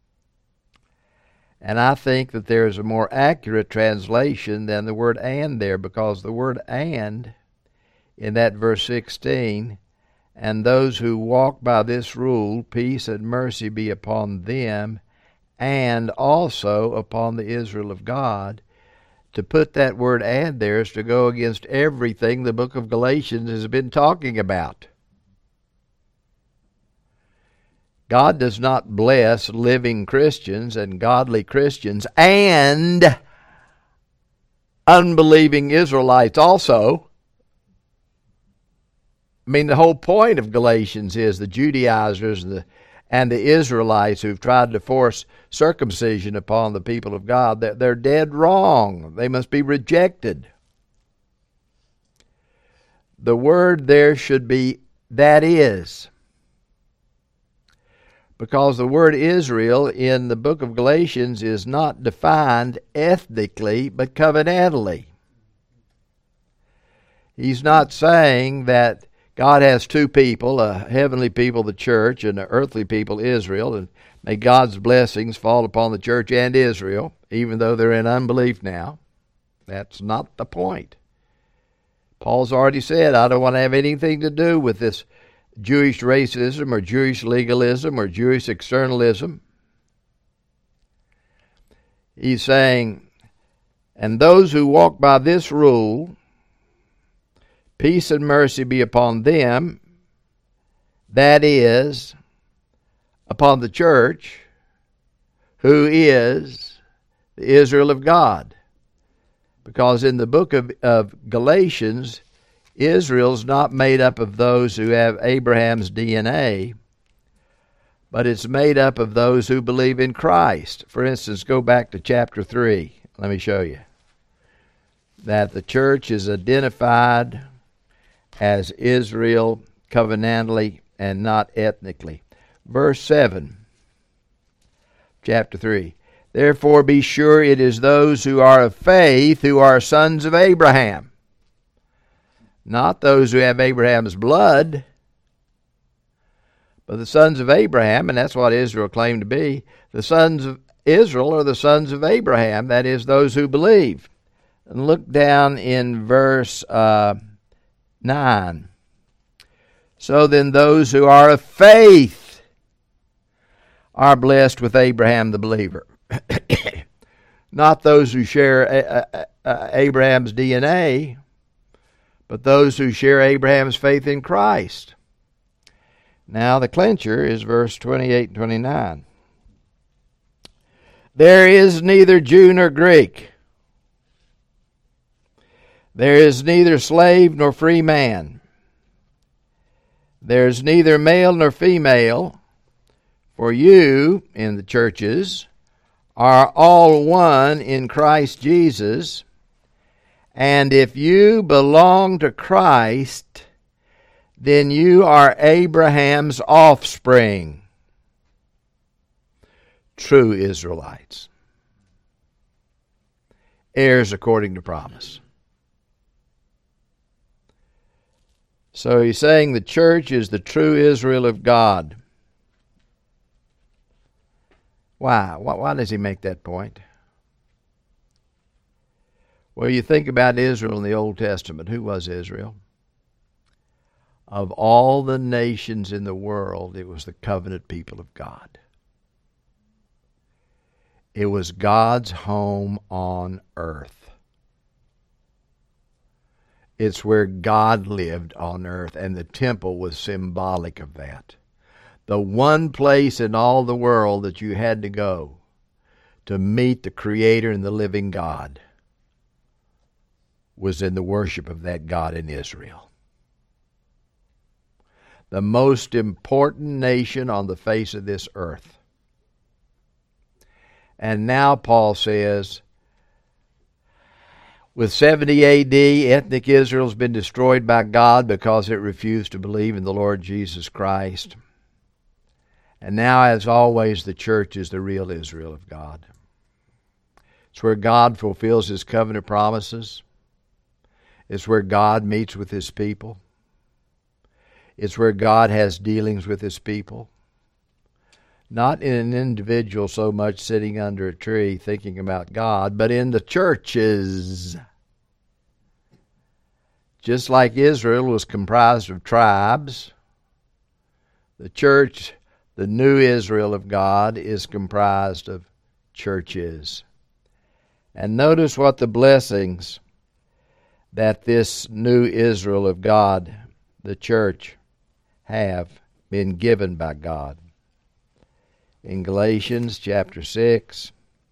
And I think that there is a more accurate translation than the word "and" there, because the word "and" in that verse 16, "And those who walk by this rule, peace and mercy be upon them, and also upon the Israel of God." To put that word "and" there is to go against everything the book of Galatians has been talking about. God does not bless living Christians and godly Christians and unbelieving Israelites also. I mean, the whole point of Galatians is the Judaizers and the Israelites who've tried to force circumcision upon the people of God, they're dead wrong. They must be rejected. The word there should be "that is," because the word Israel in the book of Galatians is not defined ethnically but covenantally. He's not saying that God has two people, a heavenly people, the church, and an earthly people, Israel, and may God's blessings fall upon the church and Israel, even though they're in unbelief now. That's not the point. Paul's already said, I don't want to have anything to do with this Jewish racism or Jewish legalism or Jewish externalism. He's saying, "And those who walk by this rule, peace and mercy be upon them," that is, upon the church, who is the Israel of God. Because in the book of Galatians, Israel's not made up of those who have Abraham's DNA, but it's made up of those who believe in Christ. For instance, go back to chapter 3. Let me show you that the church is identified as Israel covenantally and not ethnically. Verse 7, chapter 3. Therefore be sure it is those who are of faith who are sons of Abraham. Not those who have Abraham's blood, but the sons of Abraham, and that's what Israel claimed to be. The sons of Israel are the sons of Abraham, that is, those who believe. And look down in verse 9. So then those who are of faith are blessed with Abraham the believer. Not those who share Abraham's DNA, but those who share Abraham's faith in Christ. Now the clincher is verse 28 and 29. There is neither Jew nor Greek. There is neither slave nor free man. There is neither male nor female. For you, in the churches, are all one in Christ Jesus. And if you belong to Christ, then you are Abraham's offspring. True Israelites. Heirs according to promise. So he's saying the church is the true Israel of God. Why? Why does he make that point? Well, you think about Israel in the Old Testament. Who was Israel? Of all the nations in the world, it was the covenant people of God. It was God's home on earth. It's where God lived on earth, and the temple was symbolic of that. The one place in all the world that you had to go to meet the Creator and the living God was in the worship of that God in Israel. The most important nation on the face of this earth. And now Paul says, with 70 A.D., ethnic Israel has been destroyed by God because it refused to believe in the Lord Jesus Christ. And now, as always, the church is the real Israel of God. It's where God fulfills His covenant promises. It's where God meets with His people. It's where God has dealings with His people. Not in an individual so much sitting under a tree thinking about God, but in the churches. Just like Israel was comprised of tribes, the church, the new Israel of God, is comprised of churches. And notice what the blessings that this new Israel of God, the church, have been given by God. In Galatians chapter 6,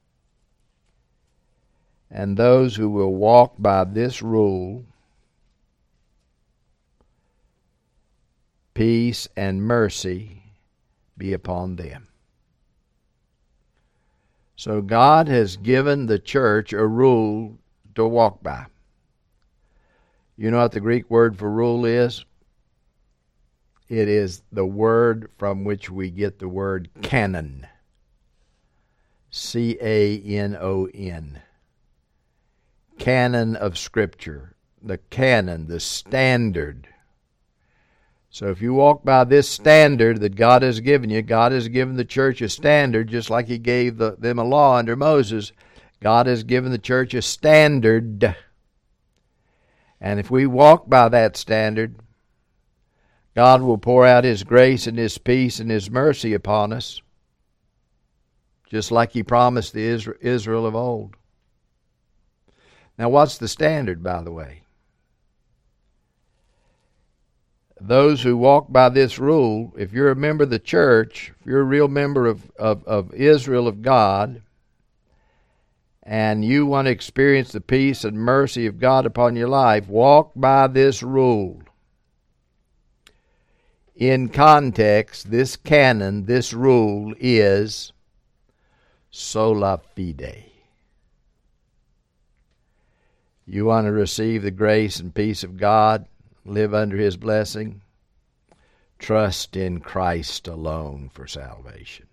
and those who will walk by this rule, peace and mercy be upon them. So God has given the church a rule to walk by. You know what the Greek word for rule is? It is the word from which we get the word canon. C-A-N-O-N. Canon of Scripture. The canon, the standard. So if you walk by this standard that God has given you, God has given the church a standard, just like He gave them a law under Moses. God has given the church a standard. And if we walk by that standard, God will pour out His grace and His peace and His mercy upon us, just like He promised the Israel of old. Now, what's the standard, by the way? Those who walk by this rule, if you're a member of the church, if you're a real member of Israel of God, and you want to experience the peace and mercy of God upon your life, walk by this rule. In context, this canon, this rule is sola fide. You want to receive the grace and peace of God, live under His blessing? trust in Christ alone for salvation,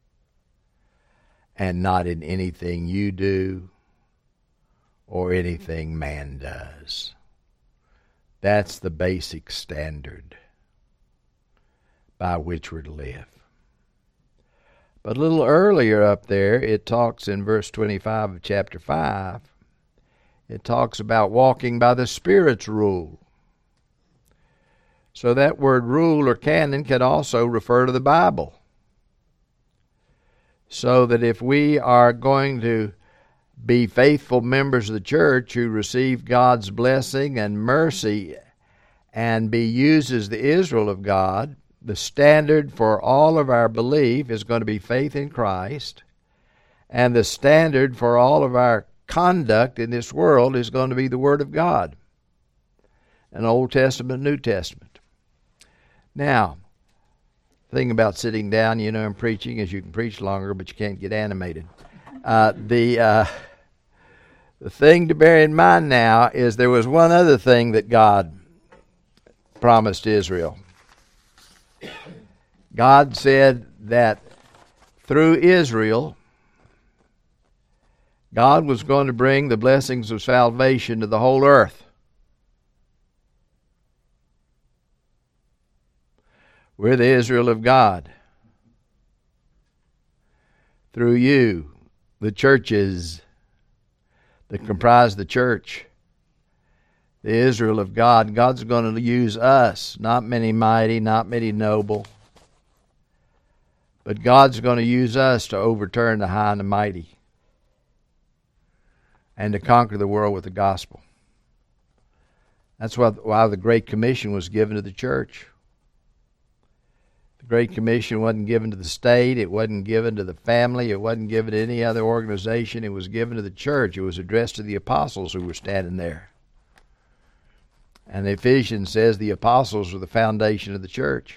and not in anything you do or anything man does. That's the basic standard by which we're to live. But a little earlier up there, it talks in verse 25 of chapter 5, it talks about walking by the Spirit's rule. So that word rule or canon can also refer to the Bible. So that if we are going to be faithful members of the church who receive God's blessing and mercy and be used as the Israel of God, the standard for all of our belief is going to be faith in Christ, and the standard for all of our conduct in this world is going to be the Word of God, an Old Testament, New Testament. Now, the thing about sitting down, and preaching is you can preach longer, but you can't get animated. The thing to bear in mind now is there was one other thing that God promised Israel. God said that through Israel, God was going to bring the blessings of salvation to the whole earth. We're the Israel of God. Through you, the churches that comprise the church, the Israel of God, God's going to use us, not many mighty, not many noble, but God's going to use us to overturn the high and the mighty and to conquer the world with the gospel. That's why the Great Commission was given to the church. The Great Commission wasn't given to the state, it wasn't given to the family, it wasn't given to any other organization, it was given to the church. It was addressed to the apostles who were standing there. And Ephesians says the apostles were the foundation of the church.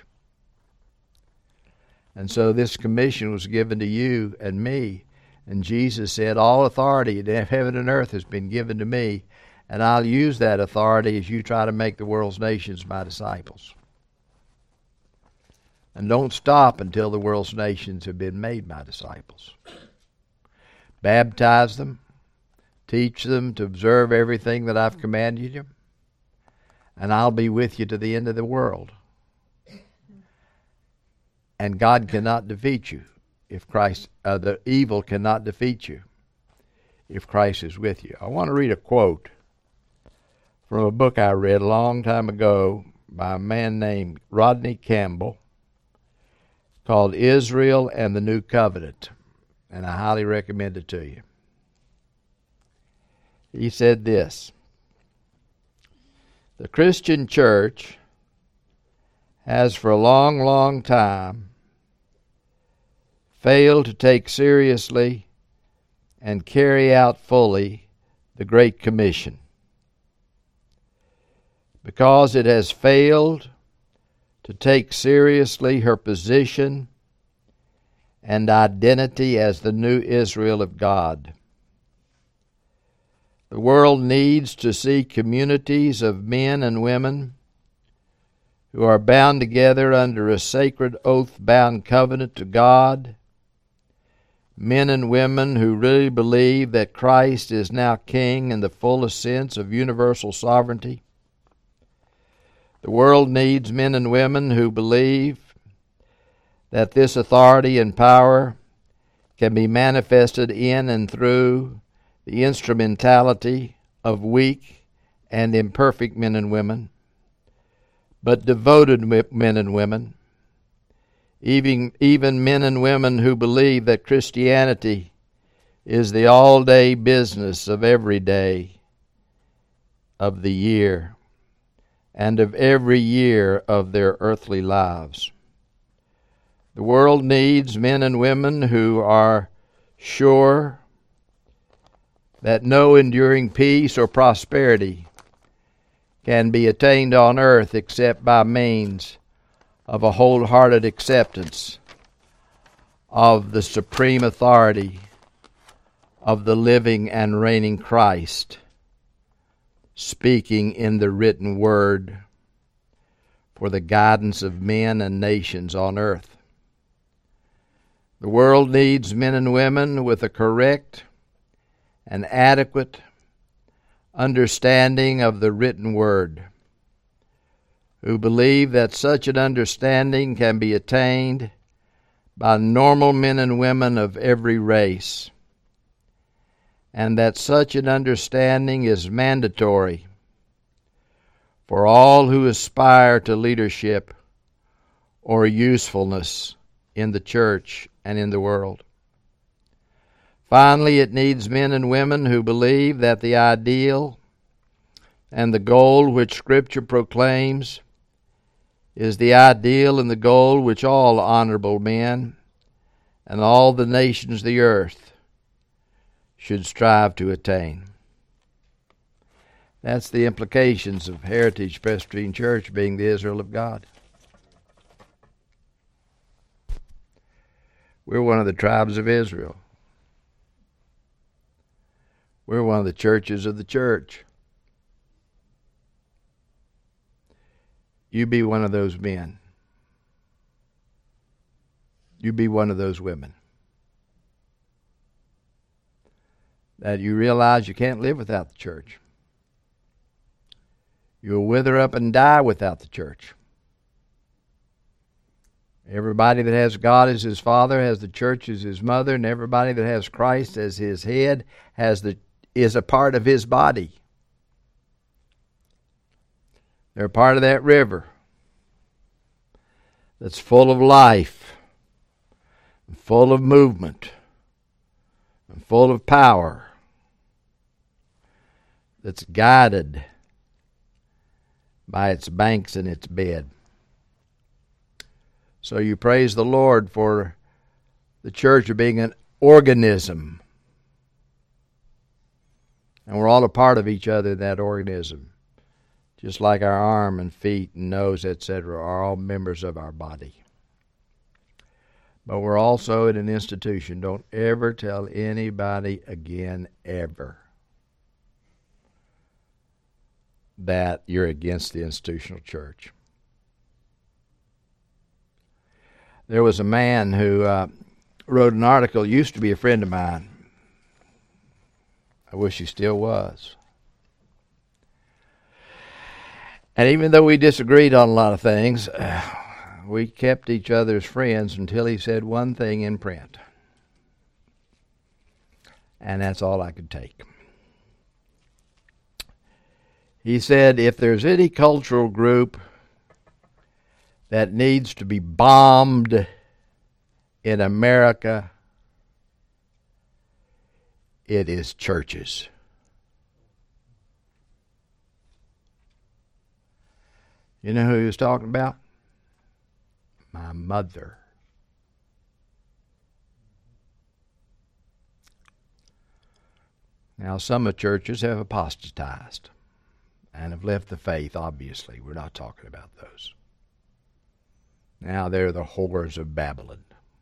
And so this commission was given to you and me. And Jesus said, all authority in heaven and earth has been given to me, and I'll use that authority as you try to make the world's nations my disciples. And don't stop until the world's nations have been made my disciples. Baptize them, teach them to observe everything that I've commanded you, and I'll be with you to the end of the world. And God cannot defeat you if Christ, the evil cannot defeat you if Christ is with you. I want to read a quote from a book I read a long time ago by a man named Rodney Campbell called Israel and the New Covenant, and I highly recommend it to you. He said this: the Christian church has for a long, long time failed to take seriously and carry out fully the Great Commission. Because it has failed to take seriously her position and identity as the new Israel of God. The world needs to see communities of men and women who are bound together under a sacred oath-bound covenant to God, men and women who really believe that Christ is now King in the fullest sense of universal sovereignty. The world needs men and women who believe that this authority and power can be manifested in and through the instrumentality of weak and imperfect men and women, but devoted men and women, even men and women who believe that Christianity is the all-day business of every day of the year and of every year of their earthly lives. The world needs men and women who are sure that no enduring peace or prosperity can be attained on earth except by means of a wholehearted acceptance of the supreme authority of the living and reigning Christ, speaking in the written word for the guidance of men and nations on earth. The world needs men and women with a correct and adequate understanding of the written word, who believe that such an understanding can be attained by normal men and women of every race, and that such an understanding is mandatory for all who aspire to leadership or usefulness in the church and in the world. Finally, it needs men and women who believe that the ideal and the goal which Scripture proclaims is the ideal and the goal which all honorable men and all the nations of the earth should strive to attain. That's the implications of Heritage Presbyterian Church being the Israel of God. We're one of the tribes of Israel. We're one of the churches of the church. You be one of those men. You be one of those women. That you realize you can't live without the church. You'll wither up and die without the church. Everybody that has God as his father has the church as his mother, and everybody that has Christ as his head is a part of his body. They're part of that river that's full of life, and full of movement, and full of power, that's guided by its banks and its bed. So you praise the Lord for the church being an organism. And we're all a part of each other in that organism. Just like our arm and feet and nose, etc., are all members of our body. But we're also in an institution. Don't ever tell anybody again, ever, that you're against the institutional church. There was a man who wrote an article, used to be a friend of mine. I wish he still was. And even though we disagreed on a lot of things, we kept each other's friends until he said one thing in print. And that's all I could take. He said, if there's any cultural group that needs to be bombed in America, it is churches. You know who he was talking about? My mother. Now, some of the churches have apostatized and have left the faith, obviously. We're not talking about those. Now they're the whores of Babylon.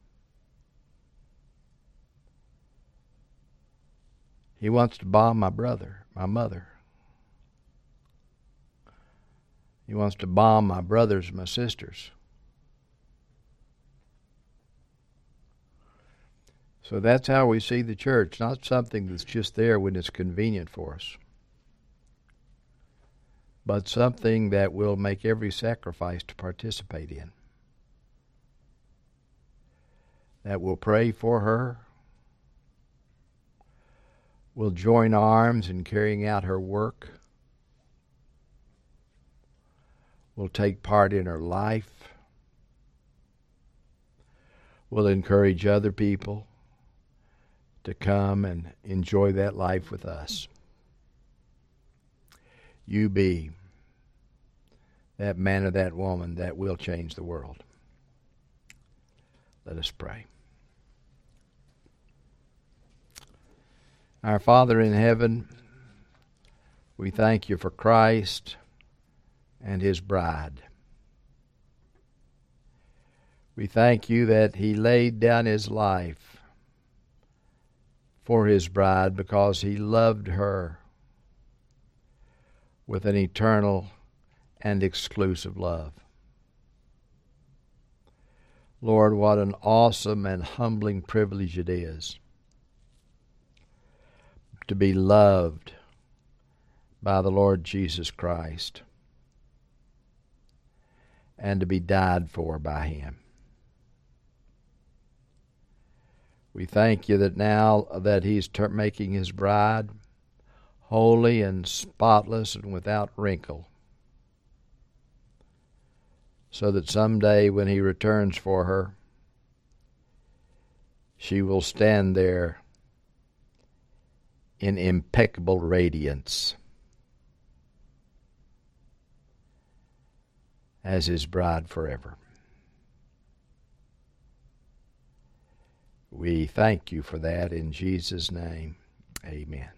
He wants to bomb my mother. He wants to bomb my brothers, my sisters. So that's how we see the church, not something that's just there when it's convenient for us, but something that we'll make every sacrifice to participate in. That we'll pray for her, we'll join arms in carrying out her work, we'll take part in her life, we'll encourage other people to come and enjoy that life with us. You be that man or that woman that will change the world. Let us pray. Our Father in heaven, we thank you for Christ and his bride. We thank you that he laid down his life for his bride because he loved her with an eternal and exclusive love. Lord, what an awesome and humbling privilege it is to be loved by the Lord Jesus Christ and to be died for by Him. We thank you that now that He's making His bride holy and spotless and without wrinkle, so that someday when He returns for her, she will stand there in impeccable radiance as His bride forever. We thank you for that in Jesus' name. Amen.